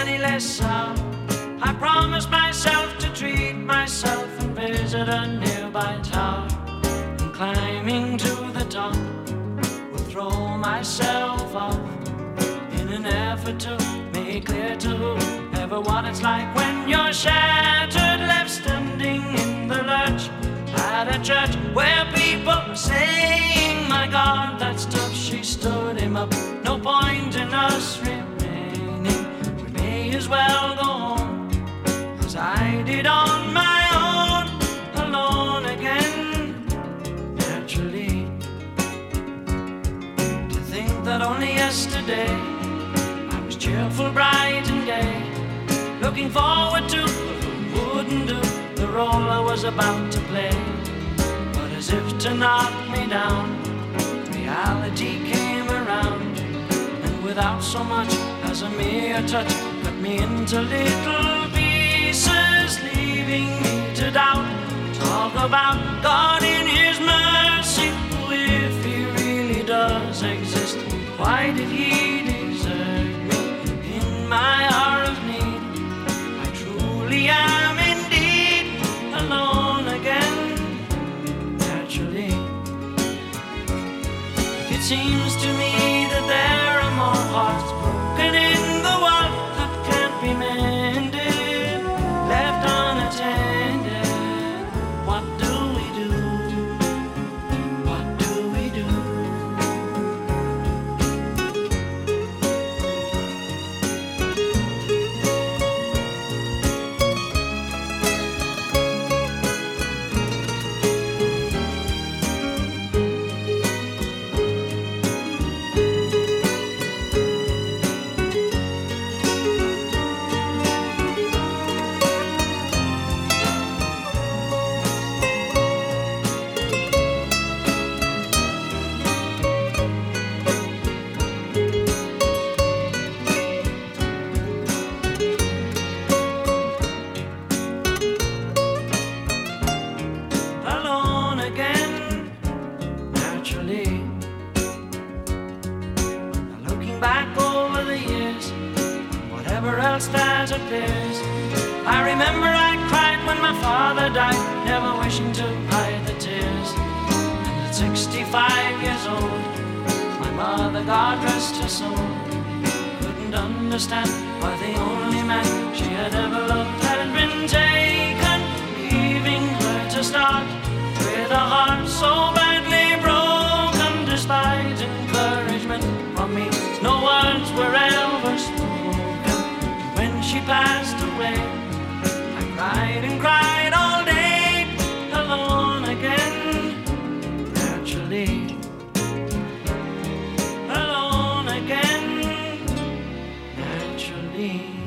any less out. I promised myself to treat myself and visit a nearby tower. And climbing to the top, will throw myself off in an effort to make clear to whoever what it's like when you're shattered, left standing in the lurch at a church where people are saying, my God, that's tough. She stood him up. No point in us remaining. We may as well go home, as I did on my own, alone again. Naturally, to think that only yesterday I was cheerful, bright and gay, looking forward to what wouldn't do the role I was about to play. But as if to knock me down, reality came around, and without so much as a mere touch, cut me into little pieces, leaving me to doubt. Talk about God in His mercy, if He really does exist, why did He desert me in my hour of need? I truly am indeed alone again. Naturally, it seems to me that there are more hearts broken in the world that can't be mended, left unattended. What do we do? What do we do? Alone again, naturally. Now looking back over the years, whatever else that appears, I remember I cried when my father died, never wishing to hide the tears. And at 65 years old, my mother, God rest her soul, couldn't understand why the only man she had ever loved had been taken, leaving her to start with a heart so badly broken. Despite encouragement from me, no words were ever spoken. When she passed away, I cried and cried all day, alone again. Naturally, alone again. Naturally.